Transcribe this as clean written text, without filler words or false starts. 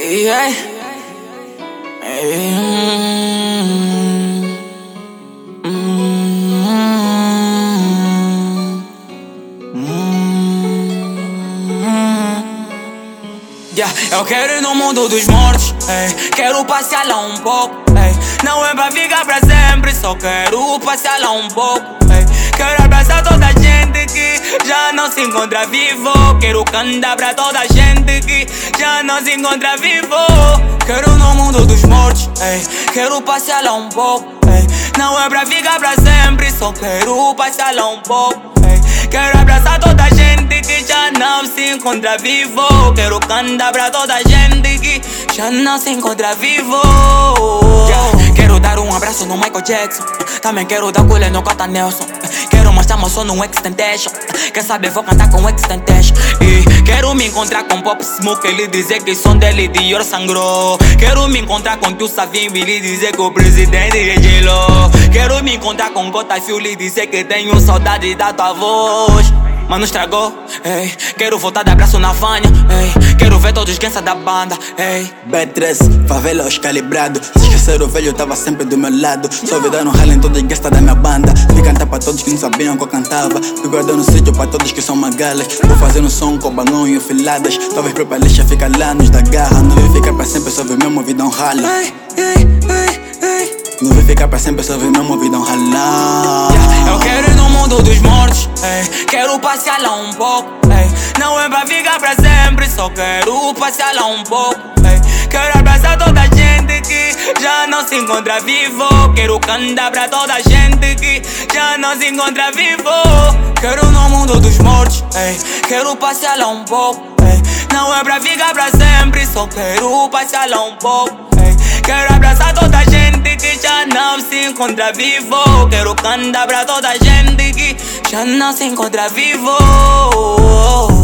Yeah. Yeah, eu quero ir no mundo dos mortos, quero passear lá um pouco, não é pra ficar pra sempre, só quero passear lá um pouco, quero abraçar toda a gente que já não se encontra vivo, quero cantar pra toda a gente que já não se encontra vivo. Quero ir no mundo dos mortos, quero passear lá um pouco, não é pra ficar pra sempre, só quero passear lá um pouco, quero abraçar toda a gente que já não se encontra vivo, quero cantar pra toda a gente que já não se encontra vivo. Quero dar um abraço no Michael Jackson, também quero dar colher no Cota Nelson, quero mostrar meu som no Extentation, quer saber vou cantar com Extentation. E quero me encontrar com Pop Smoke, ele dizer que o som dele Dior sangrou. Quero me encontrar com Tio Savimbi, ele dizer que o presidente é gelou. Quero me encontrar com Gota Fio, ele dizer que tenho saudade da tua voz. Mano estragou, quero voltar de abraço na Vânia, quero ver todos quem da banda, B13, favela os calibrado. Se esquecer o velho, tava sempre do meu lado. Só vida no rally em todos os da minha banda. Fui cantar pra todos que não sabiam que eu cantava. Fui guardando um sítio pra todos que são magalas. Vou fazer um som com banão e filadas. Talvez pra lixa fica lá nos da garra. Não vai ficar pra sempre, só ver mesmo vida um ralo. Não vai ficar pra sempre, só ver mesmo vida um ralar. Eu quero ir no mundo dos mortos, quero passear lá um pouco, não é pra ficar pra sempre, só quero passear lá um pouco, quero abraçar toda a gente que já não se encontra vivo, quero cantar pra toda a gente que já não se encontra vivo. Quero ir no mundo dos mortos, quero passear lá um pouco, não é pra ficar pra sempre, só quero passear lá um pouco, quero abraçar toda a gente que já não se encontra vivo, quero cantar pra toda a gente que já não se encontra vivo.